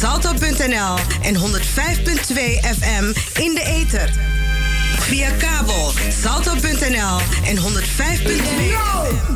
salto.nl en 105.2 FM in de ether. Via kabel salto.nl en 105.2 FM.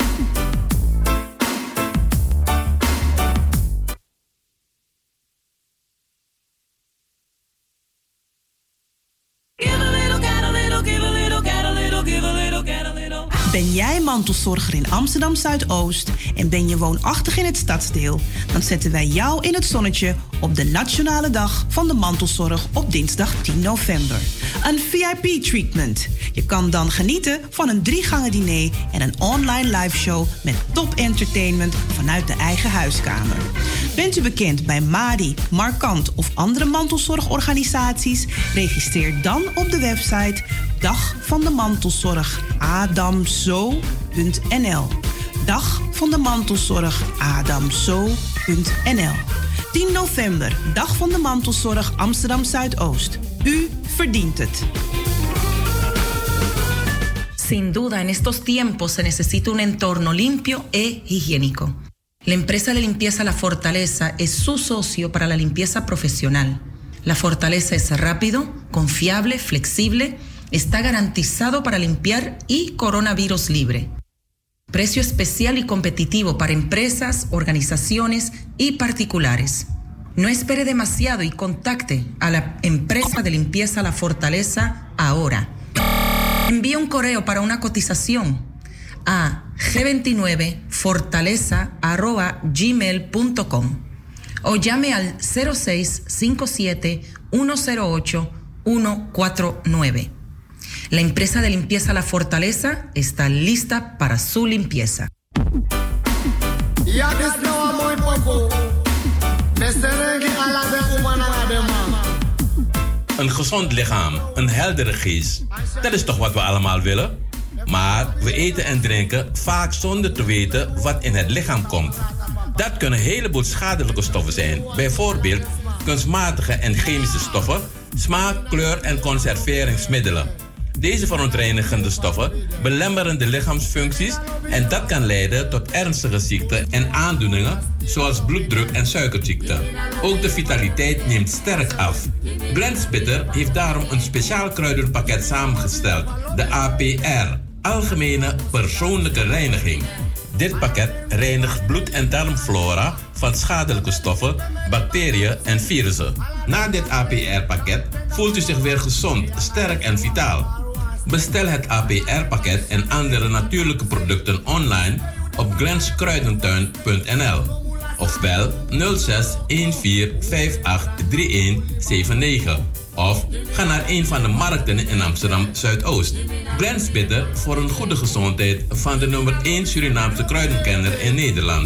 Ben jij mantelzorger in Amsterdam Zuidoost en ben je woonachtig in het stadsdeel? Dan zetten wij jou in het zonnetje op de Nationale Dag van de Mantelzorg op dinsdag 10 november. Een VIP-treatment. Je kan dan genieten van een 3-gangen diner en een online liveshow met top entertainment vanuit de eigen huiskamer. Bent u bekend bij Madi, Markant of andere mantelzorgorganisaties? Registreer dan op de website Dag van de Mantelzorg adamzo.nl. Dag van de Mantelzorg adamzo.nl. 10 november, Dag van de Mantelzorg Amsterdam Zuidoost. U verdient het. Sin duda, en estos tiempos se necesita un entorno limpio e higiénico. La empresa de limpieza La Fortaleza es su socio para la limpieza profesional. La Fortaleza es rápido, confiable, flexible, está garantizado para limpiar y coronavirus libre. Precio especial y competitivo para empresas, organizaciones y particulares. No espere demasiado y contacte a la empresa de limpieza La Fortaleza ahora. Envíe un correo para una cotización a g29fortaleza@gmail.com o llame al 0657 108 149. La empresa de limpieza La Fortaleza está lista para su limpieza. Een gezond lichaam, een heldere geest. Dat is toch wat we allemaal willen? Maar we eten en drinken vaak zonder te weten wat in het lichaam komt. Dat kunnen een heleboel schadelijke stoffen zijn. Bijvoorbeeld kunstmatige en chemische stoffen, smaak, kleur en conserveringsmiddelen. Deze verontreinigende stoffen belemmeren de lichaamsfuncties en dat kan leiden tot ernstige ziekten en aandoeningen zoals bloeddruk en suikerziekte. Ook de vitaliteit neemt sterk af. Glens Bitter heeft daarom een speciaal kruidenpakket samengesteld, de APR, Algemene Persoonlijke Reiniging. Dit pakket reinigt bloed- en darmflora van schadelijke stoffen, bacteriën en virussen. Na dit APR-pakket voelt u zich weer gezond, sterk en vitaal. Bestel het APR-pakket en andere natuurlijke producten online op glenskruidentuin.nl of bel 06 14 58 3179 of ga naar een van de markten in Amsterdam Zuidoost. Glens Bitter voor een goede gezondheid van de nummer 1 Surinaamse kruidenkenner in Nederland.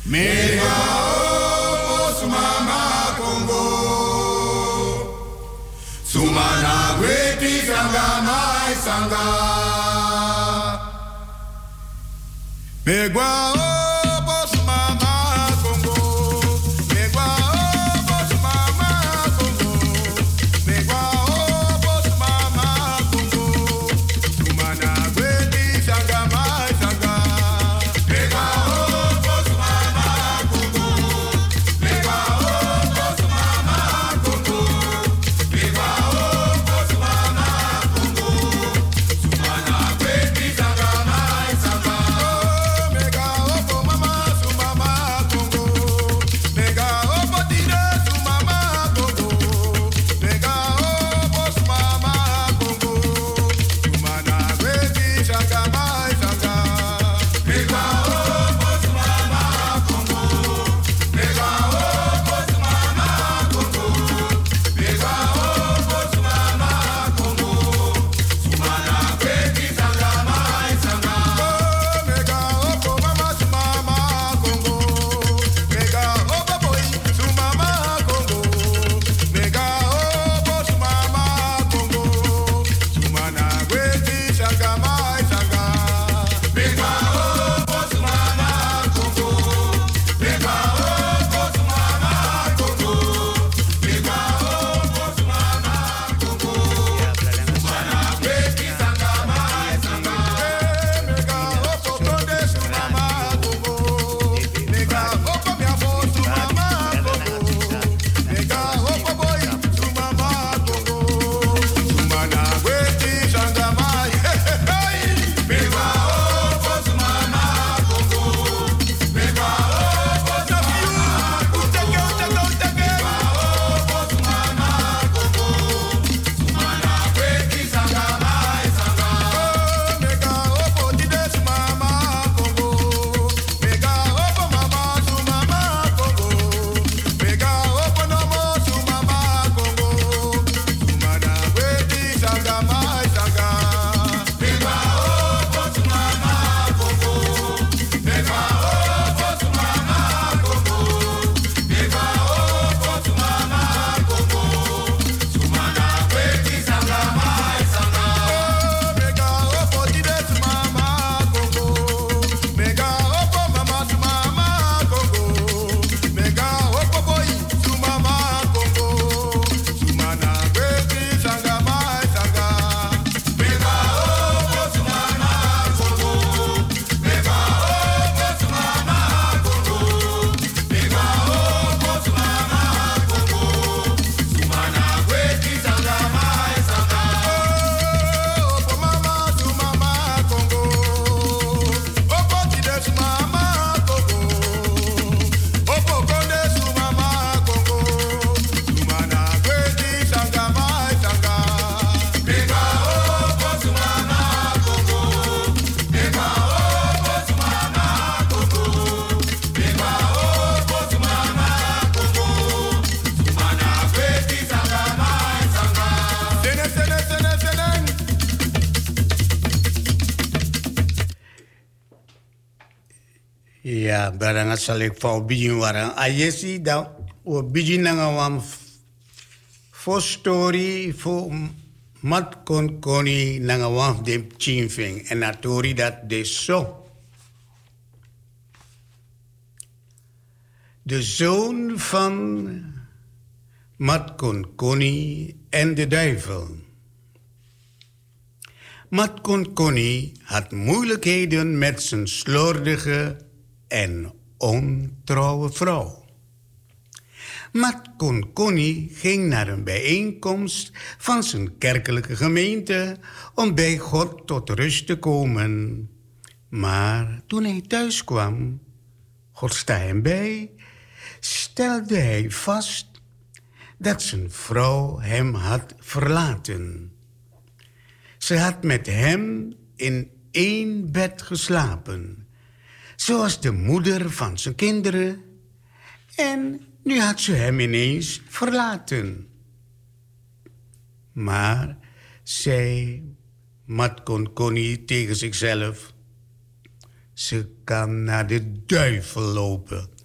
Mega opos mama Congo. Sumana gweti sanga mai sanga. Mega opos mama Congo. Mega opos mama Congo. Mega opos mama Congo. Sumana gweti sanga mai sanga. Mega opos mama Congo. Mega opos mama Congo. Mega opos mama Congo. Sumana gweti sanga mai sanga. Mega opo mama sumama Congo. Mega opo tine sumama Congo. Mega opos mama Congo. Sumana gweti sanga mai sanga. Mega opos mama Congo. Mega opos mama Congo. Mega opos mama Congo. Sumana gweti sanga mai sanga. Mega opo mama sumama Congo. Mega opo boy sumama Congo. Mega opo sumama Congo. Sumana gweti sanga mai sanga. Mega opo sumama Congo. Mega opo sumama Congo. Mega opo sumama Congo. Sumana gweti sanga mai sanga. Mega opo konde sumama Congo. Mega opo miafo sumama Congo. Mega opo boy sumama Congo. Sumana gweti sanga mai. Mega opo sumama Congo. Mega opo sumama Congo. Uteke. Mega opo sumama Congo. Sumana gweti sanga mai sanga. Mega opo tide sumama Congo. Mega opo mama sumama Congo. Mega opo nomo sumama Congo. Sumana gweti sanga mai sanga. Mega opo sumama Congo. Mega opo sumama Congo. Mega opo sumama Congo. Sumana gweti sanga mai sanga. Mega opo tide sumama Congo. Mega opo mama sumama Congo. Mega opo boy sumama Congo. Sumana gweti sanga mai sanga. Mega opo sumama Congo. Mega opo sumama Congo. Mega opo sumama Congo. Sumana gweti sanga mai sanga. Opo mama sumama Congo. Opo tide sumama Congo. Opo konde sumama Congo. Sumana gweti sanga mai sanga. Mega opo sumama Congo. Mega opo sumama Congo. Mega opo sumama Congo. Sumana gweti sanga mai sanga. Sene. Ja, barang salik fau bijin warang ayesi da o bijin nanga wam fo story fo mat kon koni nanga wam dem chinfing en atori dat de so. De zoon van Mat kon koni en de duivel. Mat kon koni had moeilijkheden met zijn slordige en ontrouwe vrouw. Mat kon koni ging naar een bijeenkomst van zijn kerkelijke gemeente om bij God tot rust te komen. Maar toen hij thuis kwam, God sta hem bij, stelde hij vast dat zijn vrouw hem had verlaten. Ze had met hem in één bed geslapen, zoals de moeder van zijn kinderen, en nu had ze hem ineens verlaten. Maar zei Mat kon Connie tegen zichzelf: ze kan naar de duivel lopen.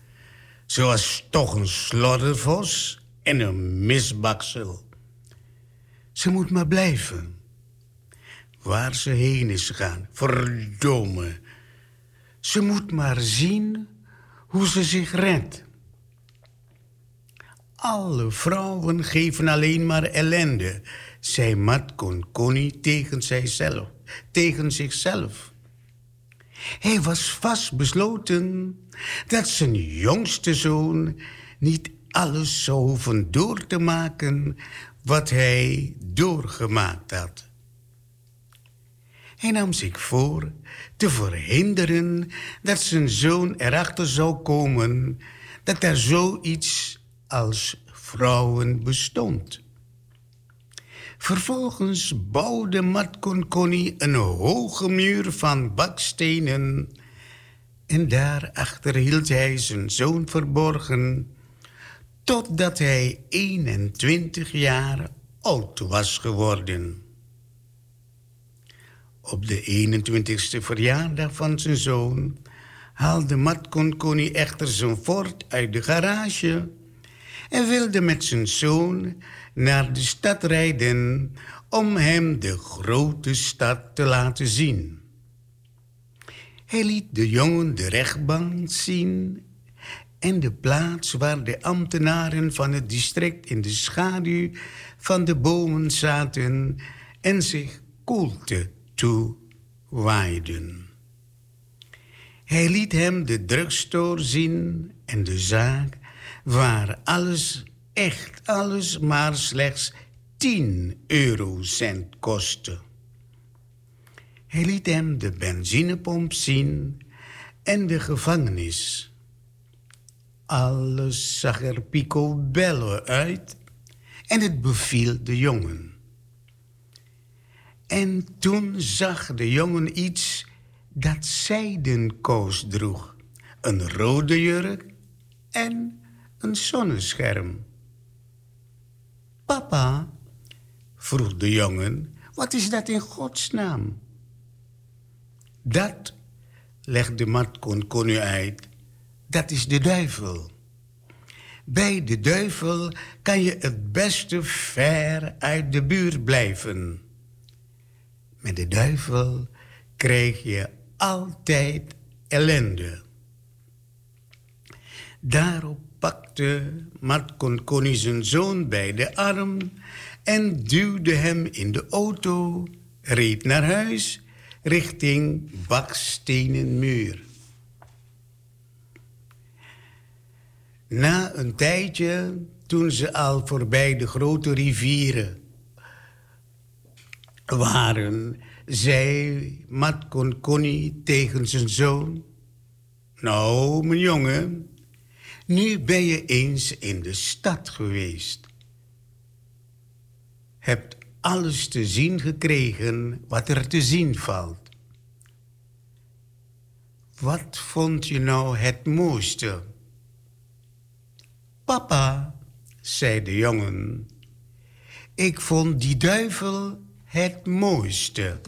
Ze was toch een sloddervos en een misbaksel. Ze moet maar blijven. Waar ze heen is gegaan, verdomme. Ze moet maar zien hoe ze zich redt. Alle vrouwen geven alleen maar ellende, zei Mat Konkoni tegen zichzelf. Hij was vastbesloten dat zijn jongste zoon niet alles zou hoeven door te maken wat hij doorgemaakt had. Hij nam zich voor te verhinderen dat zijn zoon erachter zou komen dat er zoiets als vrouwen bestond. Vervolgens bouwde Mat Konkoni een hoge muur van bakstenen en daarachter hield hij zijn zoon verborgen totdat hij 21 jaar oud was geworden. Op de 21ste verjaardag van zijn zoon haalde Mat Konkoni echter zijn fort uit de garage en wilde met zijn zoon naar de stad rijden om hem de grote stad te laten zien. Hij liet de jongen de rechtbank zien en de plaats waar de ambtenaren van het district in de schaduw van de bomen zaten en zich koelte toewaaiden. Hij liet hem de drugstore zien en de zaak waar alles, echt alles, maar slechts 10 eurocent kostte. Hij liet hem de benzinepomp zien en de gevangenis. Alles zag er picobello uit en het beviel de jongen. En toen zag de jongen iets dat zijdenkous droeg, een rode jurk en een zonnescherm. Papa, vroeg de jongen, wat is dat in godsnaam? Dat, legde Mat Konkoni uit, dat is de duivel. Bij de duivel kan je het beste ver uit de buurt blijven. Met de duivel krijg je altijd ellende. Daarop pakte Mat Konkoni zijn zoon bij de arm en duwde hem in de auto, reed naar huis richting bakstenen muur. Na een tijdje, toen ze al voorbij de grote rivieren waren, zei Mat Konkoni tegen zijn zoon: nou, mijn jongen, nu ben je eens in de stad geweest. Hebt alles te zien gekregen wat er te zien valt. Wat vond je nou het mooiste? Papa, zei de jongen, ik vond die duivel het mooiste.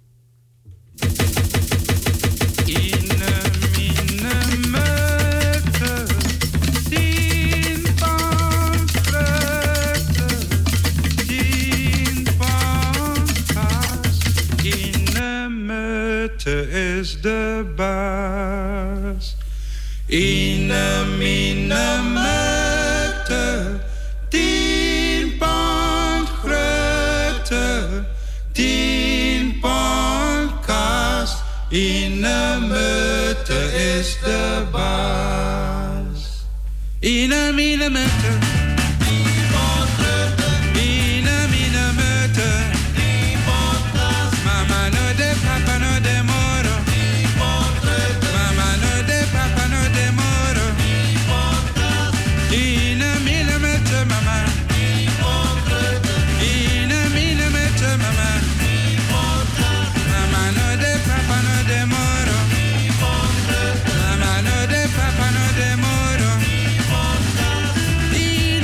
Is de baas. Ine mine meute, 10 pond grote, 10 pond kaas. Ine meute is de baas. Ine mine meute. Mama no de papa no de moro.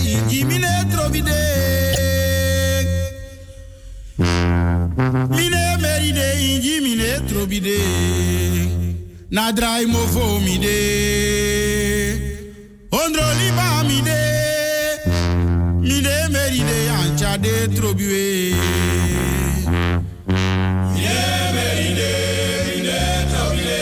inji mine trobide. Mine meride inji mine trobide. Na drai mo fo mi de. Ondro liba mi de. Mine meride ancha de trobiwe. Mine meride, mine trobide.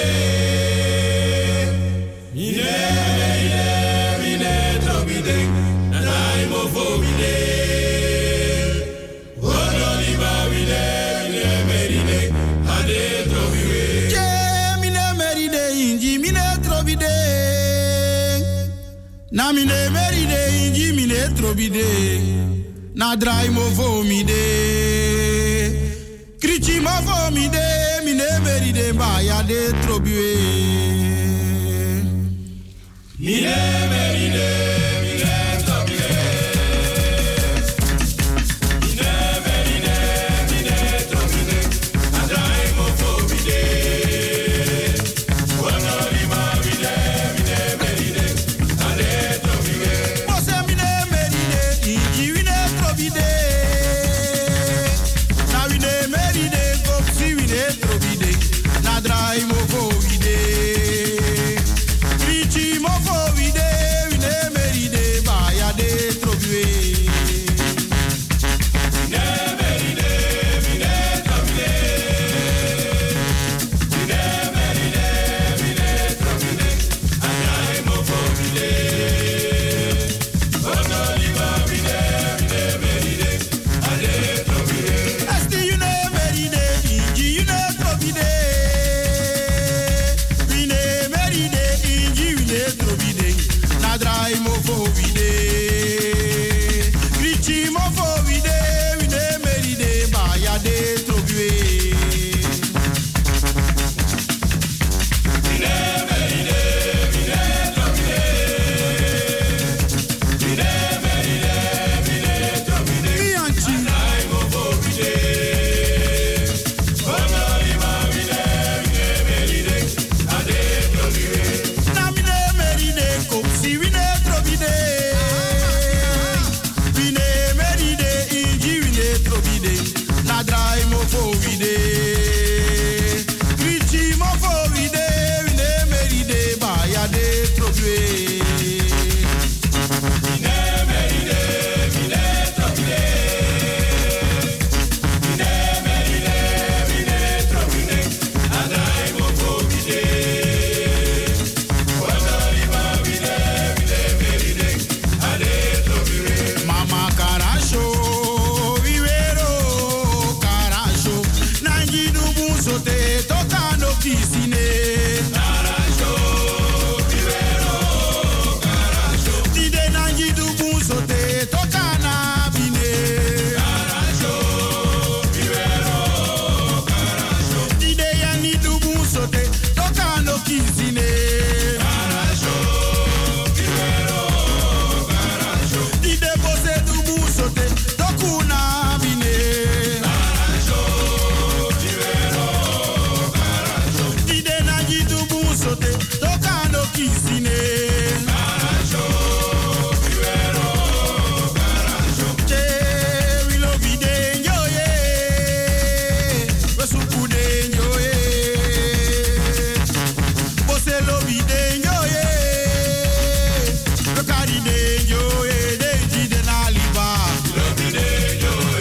Mine meride, mine trobide. Na drai mo fo mi de. Ondro liba mi de. Mine meride ade trobiwe. Na mine meride inji mine trobide. Na drai mo vo mi de. Krichi mo vo mi de. Mine meride ba ya de trobiwe. Mine meride, mine trobide. Mine meride, mine trobide. Na drai mo vo mi de. Wano lima mi de, mine meride. Yo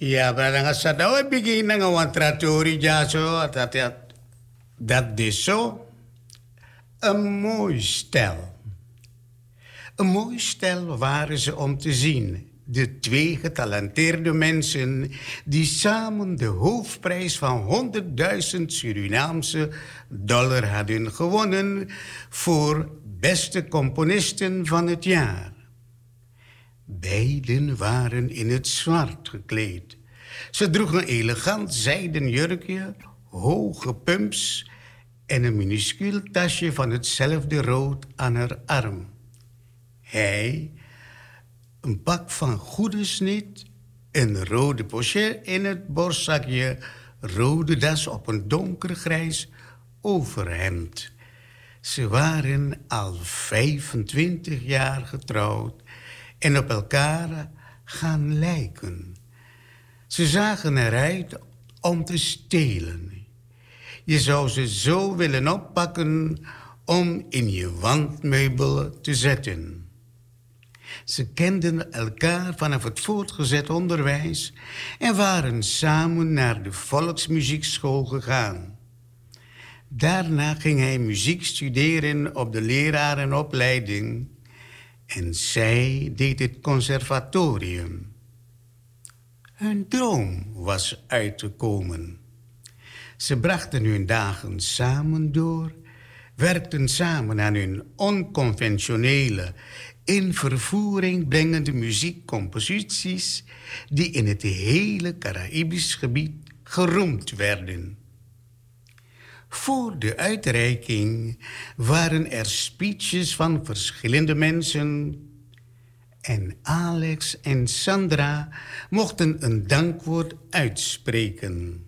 Ja, maar dan gaat het beginnen aan trattori ja zo dat is zo een mooi stel. Een mooi stel waren ze om te zien. De 2 getalenteerde mensen die samen de hoofdprijs van $100.000 Surinaamse dollar hadden gewonnen voor beste componisten van het jaar. Beiden waren in het zwart gekleed. Ze droegen een elegant zijden jurkje, hoge pumps en een minuscuul tasje van hetzelfde rood aan haar arm. Hij, een pak van goede snit, een rode pochet in het borstzakje, rode das op een donkergrijs overhemd. Ze waren al 25 jaar getrouwd en op elkaar gaan lijken. Ze zagen eruit om te stelen. Je zou ze zo willen oppakken om in je wandmeubel te zetten. Ze kenden elkaar vanaf het voortgezet onderwijs en waren samen naar de volksmuziekschool gegaan. Daarna ging hij muziek studeren op de lerarenopleiding en zij deed het conservatorium. Hun droom was uitgekomen. Ze brachten hun dagen samen door, werkten samen aan hun onconventionele, in vervoering brengende muziekcomposities die in het hele Caraïbisch gebied geroemd werden. Voor de uitreiking waren er speeches van verschillende mensen en Alex en Sandra mochten een dankwoord uitspreken.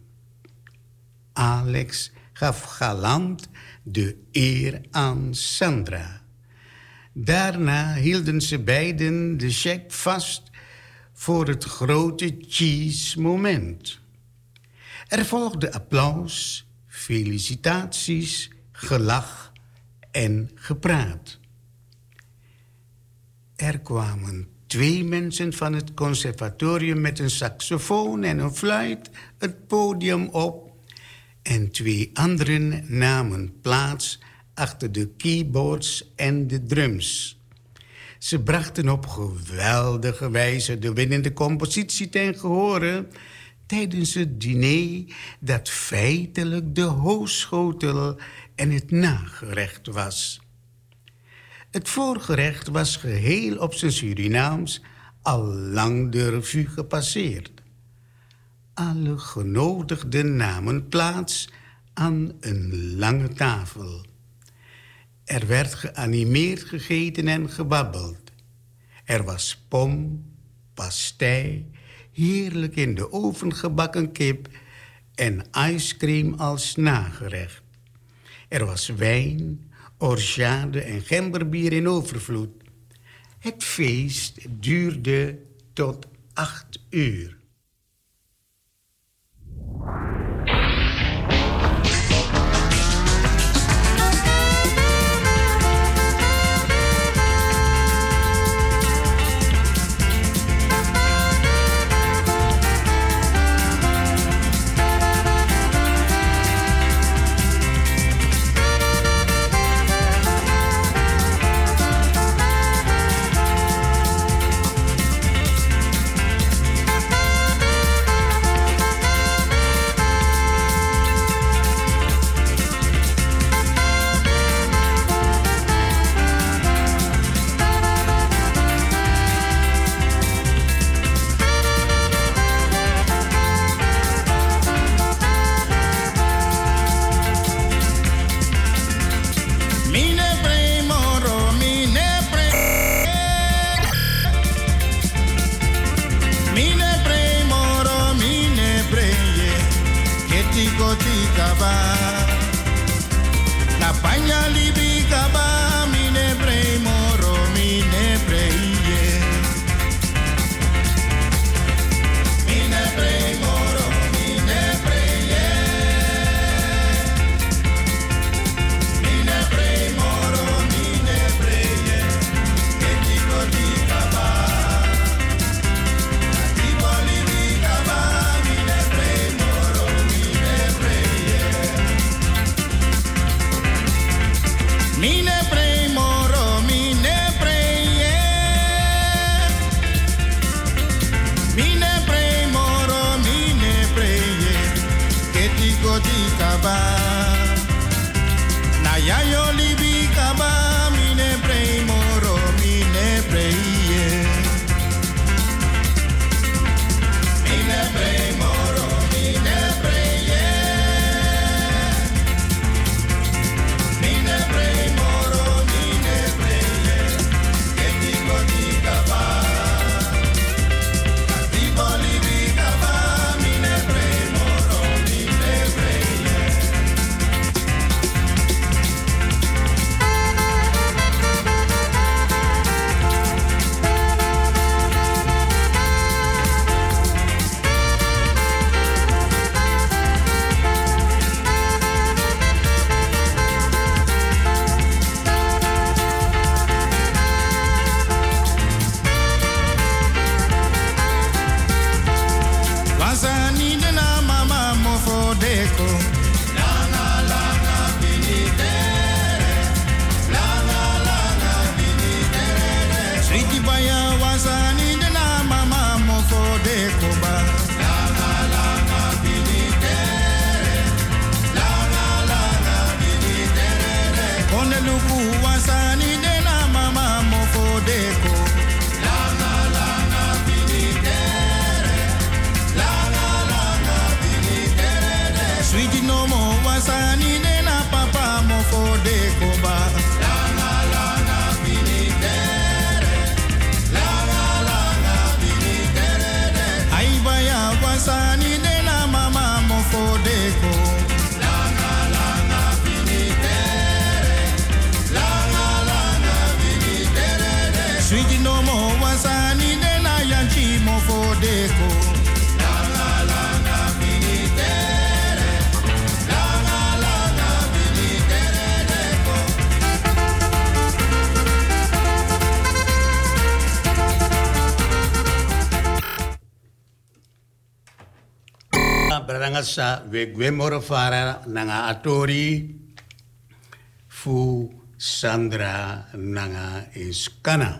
Alex gaf galant de eer aan Sandra. Daarna hielden ze beiden de cheque vast voor het grote cheese-moment. Er volgde applaus, felicitaties, gelach en gepraat. Er kwamen 2 mensen van het conservatorium met een saxofoon en een fluit het podium op en 2 anderen namen plaats achter de keyboards en de drums. Ze brachten op geweldige wijze de winnende compositie ten gehore tijdens het diner dat feitelijk de hoofdschotel en het nagerecht was. Het voorgerecht was geheel op zijn Surinaams al lang de revue gepasseerd. Alle genodigden namen plaats aan een lange tafel. Er werd geanimeerd gegeten en gebabbeld. Er was pom, pastei, heerlijk in de oven gebakken kip en ijscream als nagerecht. Er was wijn, orgeade en gemberbier in overvloed. Het feest duurde tot 8 uur. Sweetie no mo wasani de na yanchi mo for deko. Langa langa militere, langa langa militere deko. Brangasa wegwemoro fara nanga atori fu Sandra nanga iskana.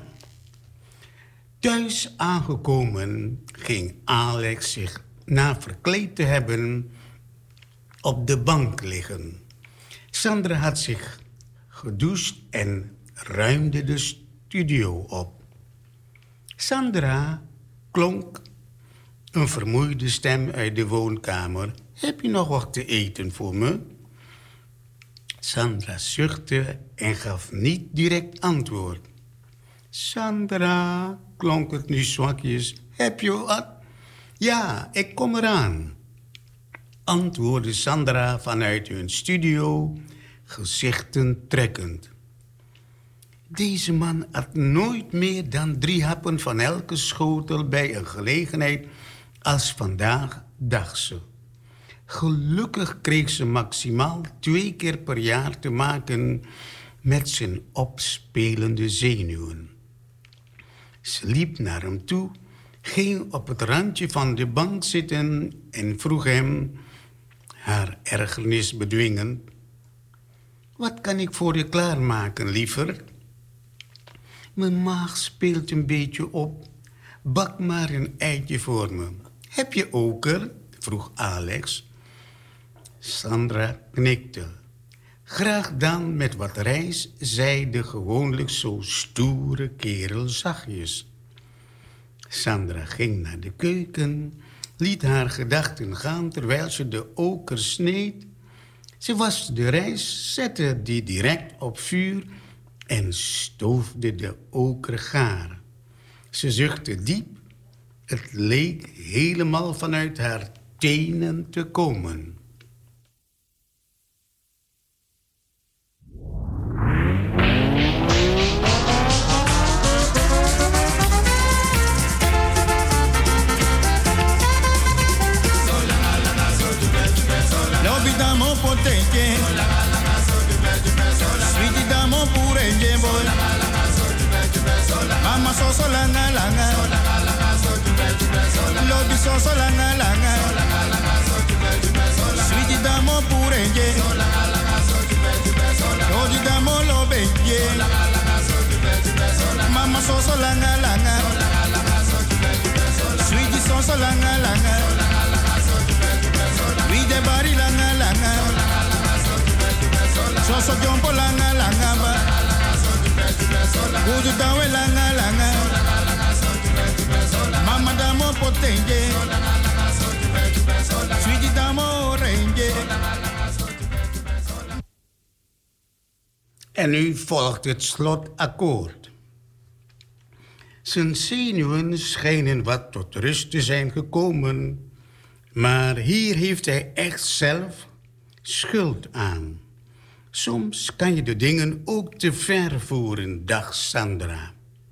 Thuis aangekomen ging Alex zich na verkleed te hebben op de bank liggen. Sandra had zich gedoucht en ruimde de studio op. Sandra, klonk een vermoeide stem uit de woonkamer. Heb je nog wat te eten voor me? Sandra zuchtte en gaf niet direct antwoord. Sandra, klonk het nu zwakjes. Heb je wat? Ja, ik kom eraan, antwoordde Sandra vanuit hun studio, gezichten trekkend. Deze man at nooit meer dan 3 happen van elke schotel bij een gelegenheid als vandaag, dacht ze. Gelukkig kreeg ze maximaal 2 keer per jaar te maken met zijn opspelende zenuwen. Ze liep naar hem toe, ging op het randje van de bank zitten en vroeg hem, haar ergernis bedwingend: wat kan ik voor je klaarmaken, liever? Mijn maag speelt een beetje op. Bak maar een eitje voor me. Heb je oker? Vroeg Alex. Sandra knikte. Graag dan met wat rijst, zei de gewoonlijk zo stoere kerel zachtjes. Sandra ging naar de keuken, liet haar gedachten gaan terwijl ze de oker sneed. Ze waste de rijst, zette die direct op vuur en stoofde de oker gaar. Ze zuchtte diep. Het leek helemaal vanuit haar tenen te komen. Lobby damo potente, sweetie damo pure boy. Mama so langa langa, lobby so langa langa, sweetie damo pure lobby damo lobe mama so langa langa, sweetie so langa langa. We de bari langa langa, so jumpo langa langa ba, udu dawe langa langa, mama damo potenge, sweetie damo renge. En nu volgt het slotakkoord. Zijn zenuwen schijnen wat tot rust te zijn gekomen, maar hier heeft hij echt zelf schuld aan. Soms kan je de dingen ook te ver voeren, dacht Sandra.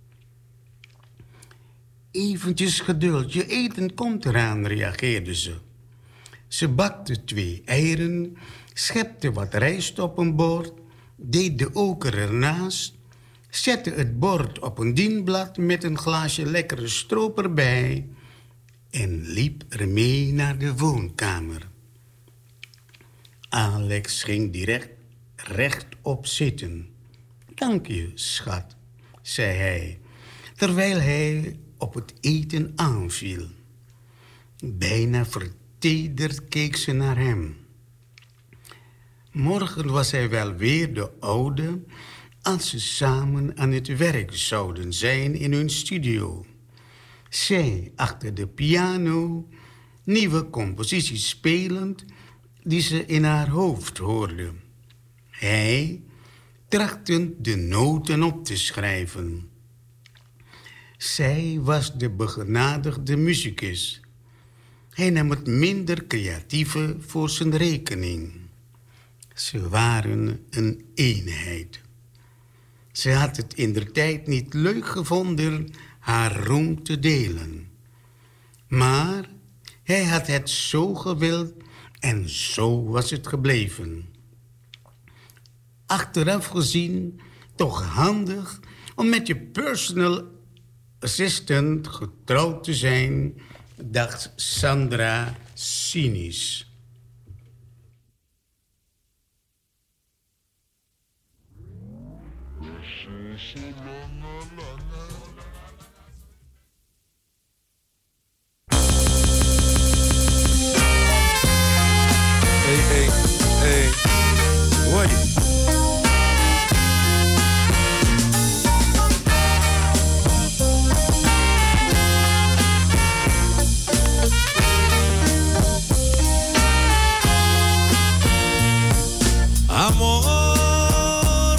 Eventjes geduld, je eten komt eraan, reageerde ze. Ze bakte 2 eieren, schepte wat rijst op een bord, deed de oker ernaast, zette het bord op een dienblad met een glaasje lekkere stroop erbij en liep ermee naar de woonkamer. Alex ging direct rechtop zitten. Dank je, schat, zei hij, terwijl hij op het eten aanviel. Bijna vertederd keek ze naar hem. Morgen was hij wel weer de oude als ze samen aan het werk zouden zijn in hun studio. Zij achter de piano, nieuwe composities spelend die ze in haar hoofd hoorde. Hij trachtend de noten op te schrijven. Zij was de begenadigde muzikus. Hij nam het minder creatieve voor zijn rekening. Ze waren een eenheid. Ze had het indertijd niet leuk gevonden haar roem te delen. Maar hij had het zo gewild en zo was het gebleven. Achteraf gezien toch handig om met je personal assistant getrouwd te zijn, dacht Sandra cynisch. Hey, what? Amor,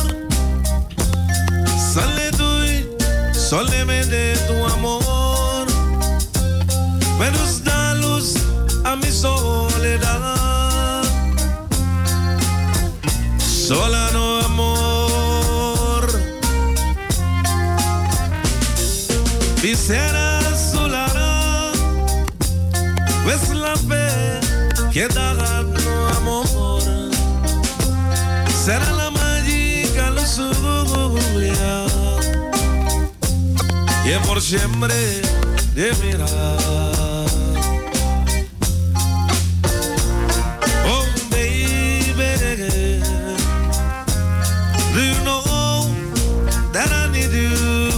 sale tú, sole me de tu amor, me dus da luz a mi soledad. Sola no amor, quisiera solara, pues la fe que da no amor, será la mágica lujuria y por siempre de mirar. Do you know that I need you?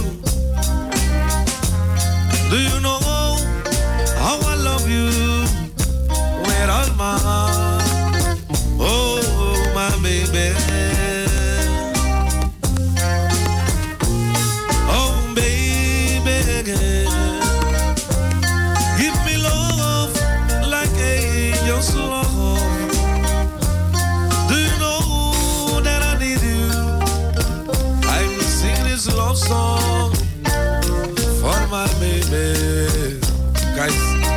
Do you know how I love you with all my heart? Oh, my baby. Oh, baby. Give me love like angels love. Love song for my baby, guys.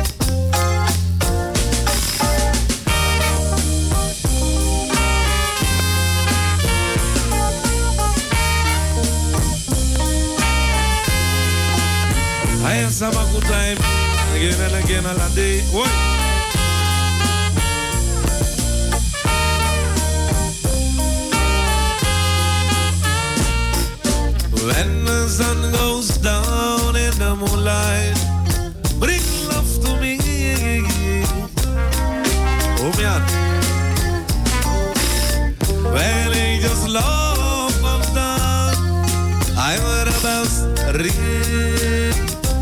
I have some good time again and again all day. What? When the sun goes down in the moonlight, bring love to me. Oh, man. When angels' love comes down, I heard a bells ring.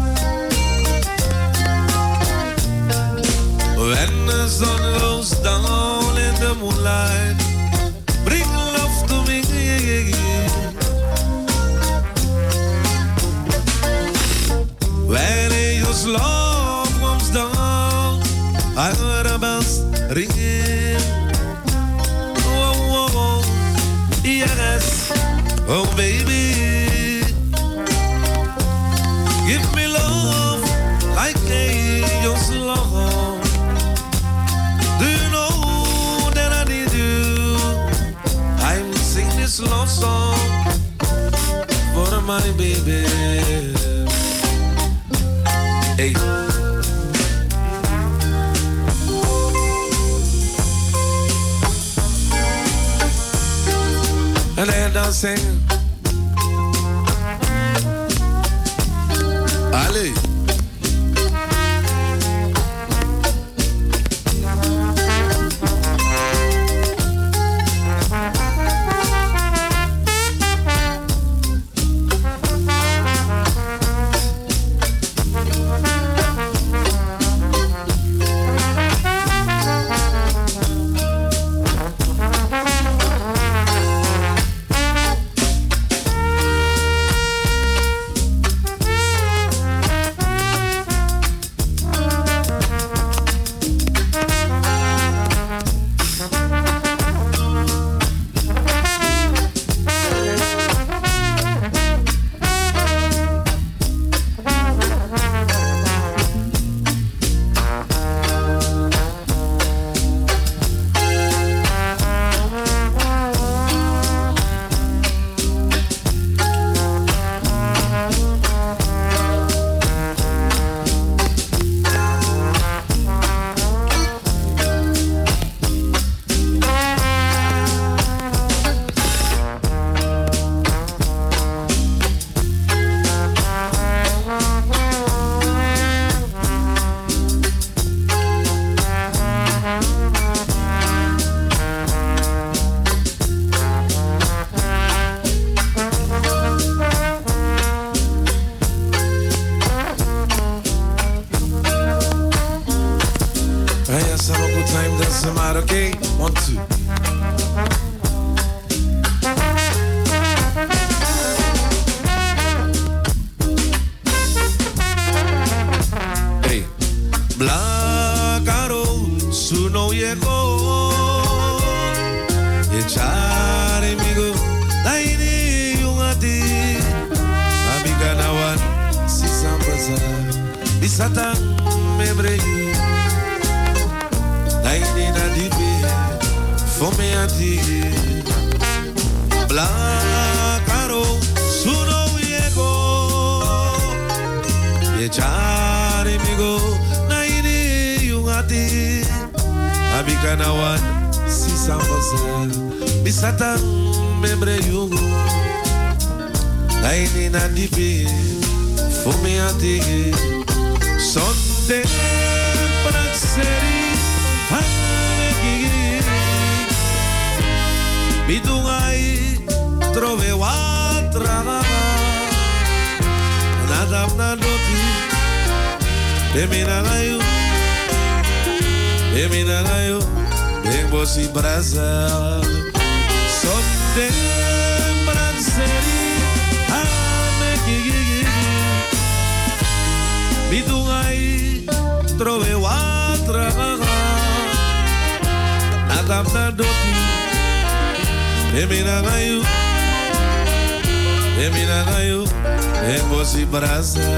When the sun goes down in the moonlight, bring love to me. When angels' love comes down, I heard a bells ringing. Oh, oh, oh, yes, oh baby, give me love like angels' love. Do you know that I need you? I'm singing this love song for my baby. Hey. And they're dancing. Ali. Listen, maar oké, 1, 2. Hey, Blacaro, suno yego, ye chare migo, laini yungati, amiga nawan, si sambaza, bisata mebrei. Laini na dibe, fome ati. Blacaro, suno yego, ye chare migo, laini yungati, amiga nawan, si sambaza, bisata mebre yungu. Laini na dibe, fome ati. Sonde prakseri. Bidungai trove watra nadam nadoti emina nayo bosi brasa sonde branseri ameki bidungai trove watra nadam nadoti emina nayo bosi brasa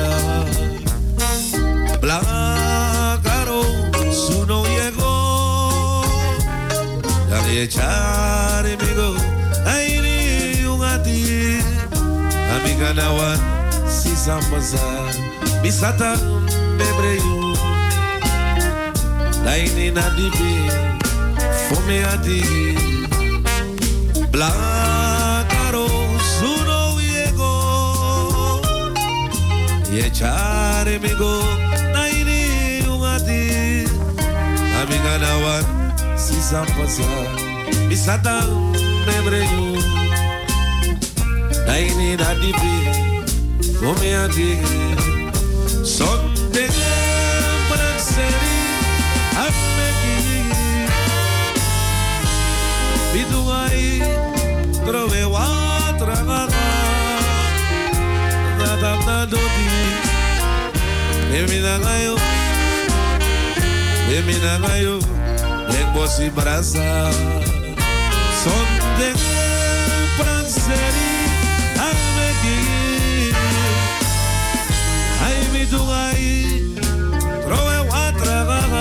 Blacaro suno yego dali echare migo aini ungati amiga nawan si sambaza bisata bebreyu laini nadibi fome ati Blacaro suno yego ye chare migo naini ungati amiga nawan si sampasa bisata mebreu naini nadibi fome ati sonde prakseri ameki biduai trove watra nadam nadoti emina nayo bosi brasa sonde pranseri ameki ai biduai trove watra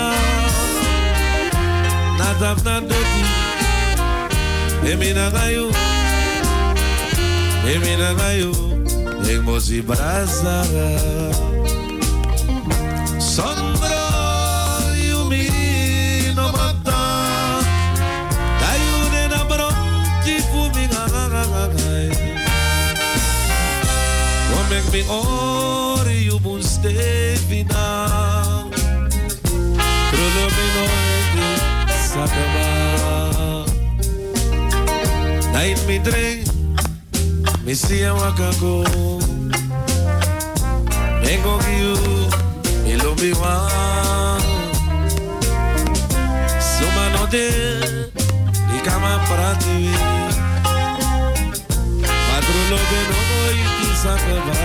nadam nadoti emina nayo bosi brasa Sondro yumi no mata Dayune na bronchi fumi ngagai Won't make me ori you muste vina Trolo me no sakaba Night me drink me see a wakago Mengo you Ilobi wa Suma no de Ikama prati Madrulo de no iti sakaba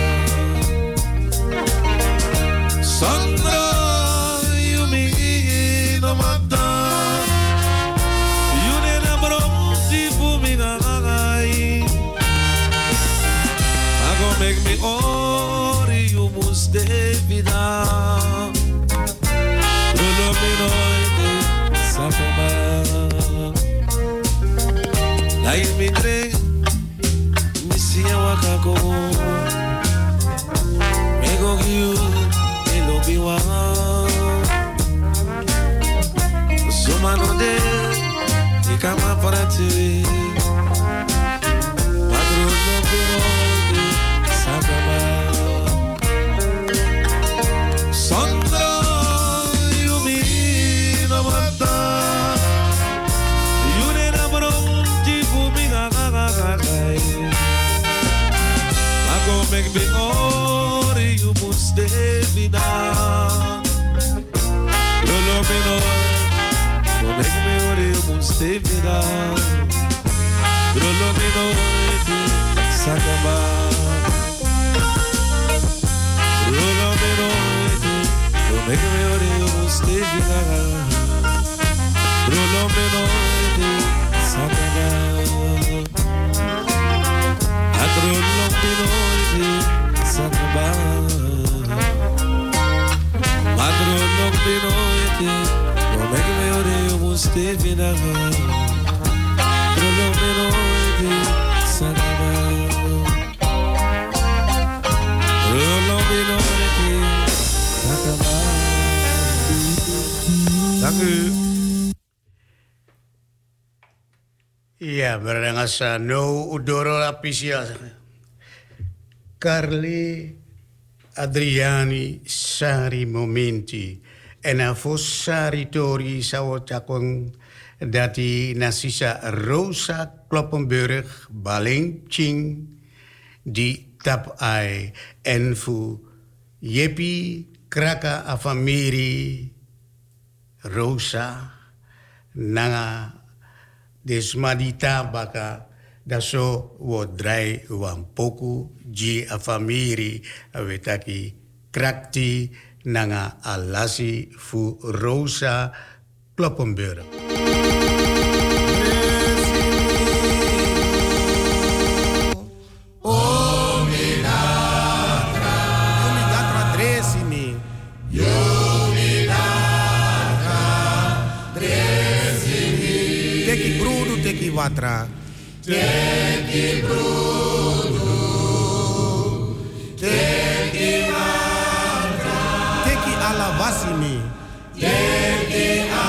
Sondro yumi no mata Yune na bronchi fumi nagai Ago make me ori you must devida Rolo me noite sapema Lai mi tre mi sia wakago Mego you elo biwa Suma no de ikama para ti Padrolo me noite sapema Sondro yumi no mata Yune na bronchi fumi ngagai Mago make me ori you must devina Lolo me no stevida. Rolomino ete sakaba. Rolomino ete romekmeore stevida. Rolomino ete sakaba. At rolomino ete sakaba. At rolomino ete romekmeore stevida. Rolomino ete sakaba. Rolomino ete sakaba. Dank u. Ja, berangasa no udoro lapisia. Carli Adriani Sari Momenti en avos Sari Tori Sawotjakon dati Nasisa Rosa Kloppenburg Baling Ching di tap ai en fu Yepi Kraka Afamiri Rosa nanga desmadita baka daso wo drai wan poku ji afamiri awetaki krakti nanga alasi fu Rosa Kloppenburg. Watra. Teki brudu, teki watra, teki alavasimi, teki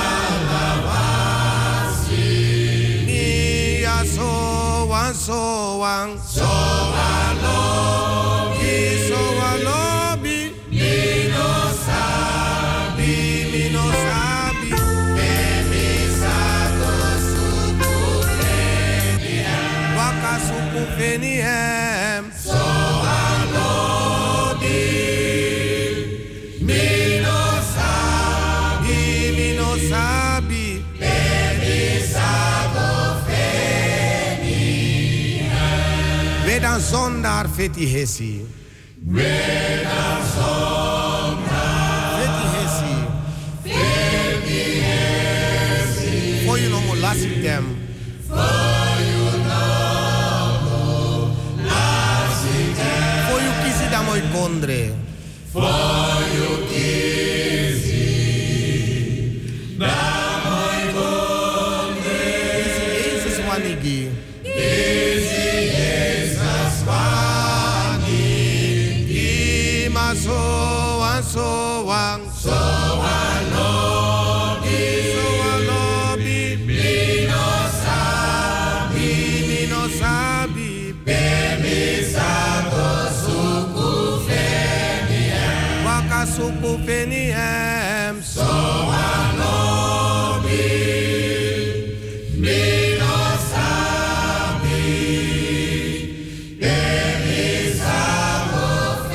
alavasimi. Nia soan soan, soan lobi, soan lobi, mino sabi, mino sabi. Veniem so alodi mino sabi sago veniem Vedan zondar feti hesi Vedan zondar feti hesi For you no mo lasitem Moi kondre Foyo kizi Da moi kondre Jesus wanigi Jesus wanigi Ima soan soan Soan lobi Soan lobi Mino sabi Bemi sago suku peniem so anobi mino sabi sago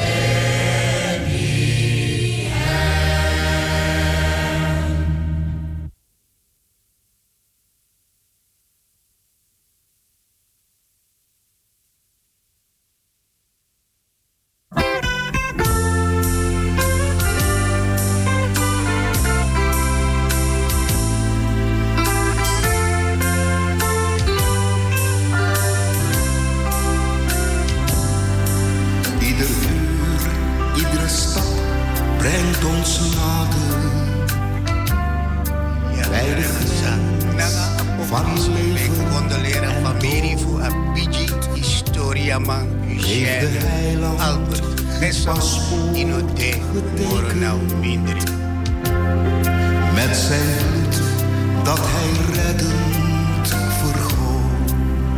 Met zijn bloed dat hij reddend vergoot.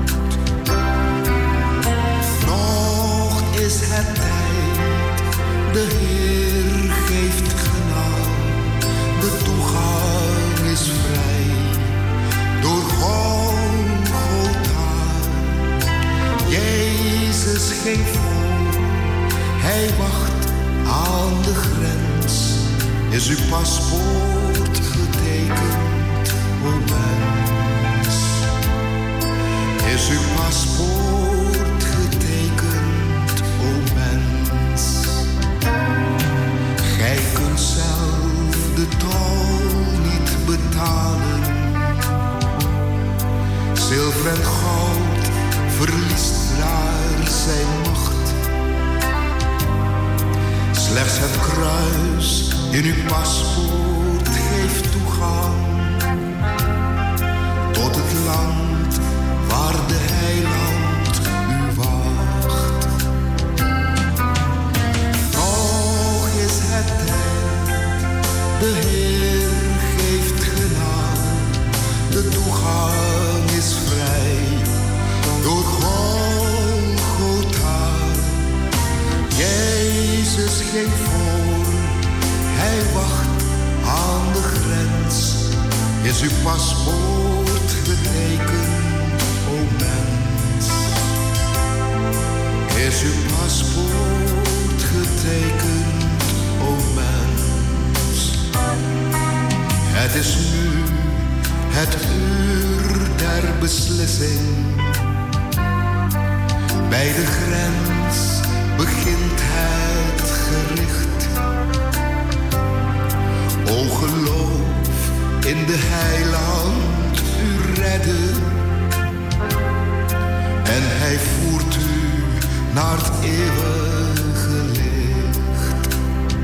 Nog is het tijd, de Heer geeft genade. De toegang is vrij door Golgotha. Jezus geeft vol, hij wacht aan de grens. Is uw paspoort getekend, o mens? Is uw paspoort getekend, o mens? Gij kunt zelf de tol niet betalen. Zilver en goud verliest daar zijn macht. Slechts het kruis in uw paspoort geeft toegang tot het land waar de heiland u wacht. Nog is het tijd, de Heer geeft genade, de toegang is vrij door Golgotha. Jezus ging voor, hij wacht aan de grens. Is uw paspoort getekend, o mens? Is uw paspoort getekend, o mens? Het is nu het uur der beslissing. Bij de grens begint het gericht. O geloof in de heiland u redden. En hij voert u naar het eeuwige licht.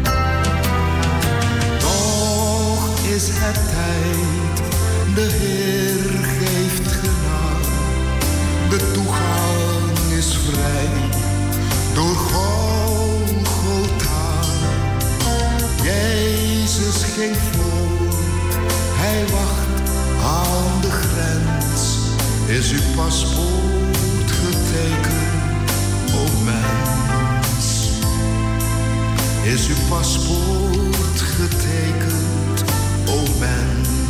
Nog is het tijd, de Heer geeft genade. De toegang is vrij door Golgotha. Jezus ging voor, hij wacht aan de grens. Is uw paspoort getekend, o mens? Is uw paspoort getekend, o mens?